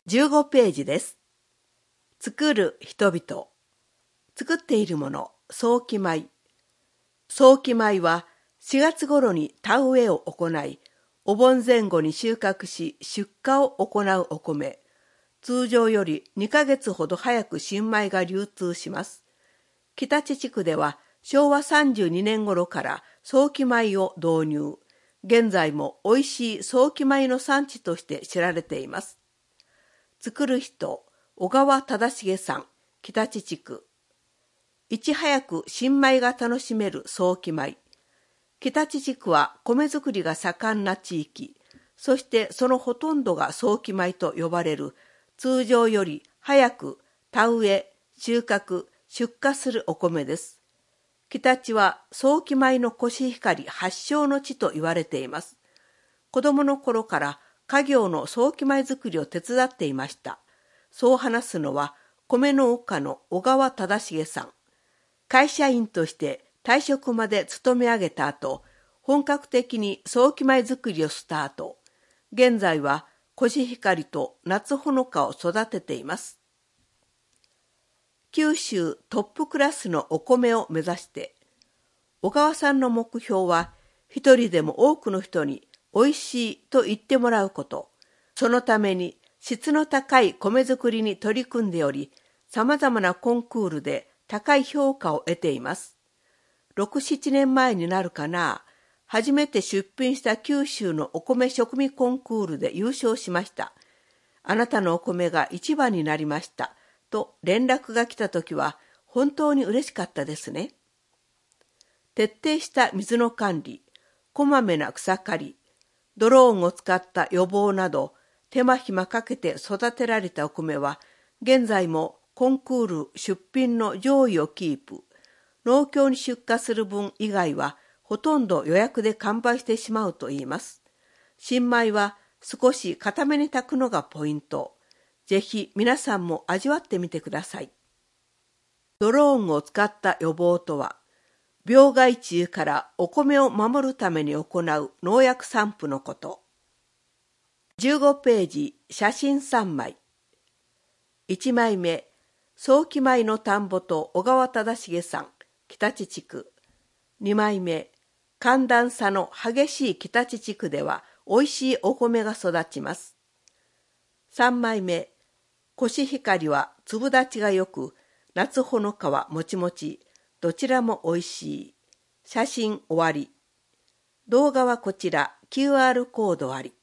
15ページです。作る人々。作っているもの、早期米。早期米は4月頃に田植えを行い、お盆前後に収穫し出荷を行うお米。通常より2ヶ月ほど早く新米が流通します。北地地区では昭和32年頃から早期米を導入。現在も美味しい早期米の産地として知られています。作る人、小川忠重さん、北地地区。いち早く新米が楽しめる早期米。北地地区は米作りが盛んな地域、そしてそのほとんどが早期米と呼ばれる、通常より早く田植え、収穫、出荷するお米です。北地は早期米のコシヒカリ発祥の地と言われています。子供の頃から家業の早期米作りを手伝っていました。そう話すのは米農家の小川忠重さん。会社員として退職まで勤め上げた後、本格的に早期米作りをスタート。現在はコシヒカリと夏ほのかを育てています。九州トップクラスのお米を目指して、小川さんの目標は一人でも多くの人に美味しいと言ってもらうこと。そのために質の高い米作りに取り組んでおり、様々なコンクールで高い評価を得ています。6、7年前になるかな、初めて出品した九州のお米食味コンクールで優勝しました。あなたのお米が一番になりました。と連絡が来たときは本当に嬉しかったですね。徹底した水の管理、こまめな草刈り、ドローンを使った予防など、手間暇かけて育てられたお米は、現在もコンクール出品の上位をキープ。農協に出荷する分以外は、ほとんど予約で完売してしまうといいます。新米は少し固めに炊くのがポイント。ぜひ皆さんも味わってみてください。ドローンを使った予防とは、病害虫からお米を守るために行う農薬散布のこと。15ページ、写真3枚。1枚目、早期米の田んぼと小川忠重さん、北地地区。2枚目、寒暖差の激しい北地地区ではおいしいお米が育ちます。3枚目、コシヒカリは粒立ちがよく、夏ほのかはもちもち、どちらもおいしい。写真終わり。動画はこちら、QR コードあり。